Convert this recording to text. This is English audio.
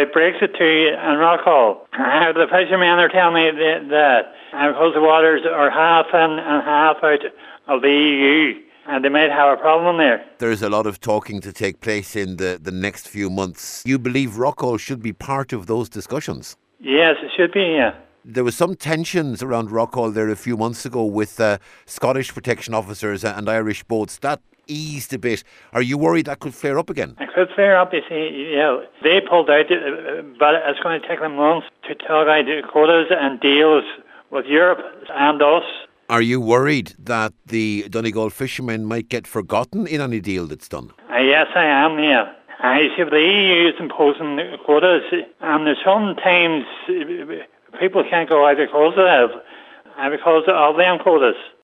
about Brexit too and Rockall. The fishermen are telling me that because the waters are half in and half out of the EU, and they might have a problem there. There's a lot of talking to take place in the next few months. You believe Rockall should be part of those discussions? Yes, it should be, yeah. There was some tensions around Rockall there a few months ago with Scottish protection officers and Irish boats. That eased a bit. Are you worried that could flare up again? It could flare up, you see. They pulled out, but it's going to take them months to talk out quotas and deals with Europe and us. Are you worried that the Donegal fishermen might get forgotten in any deal that's done? Yes, I am, yeah. I see the EU is imposing quotas, and sometimes people can't go out because of them quotas.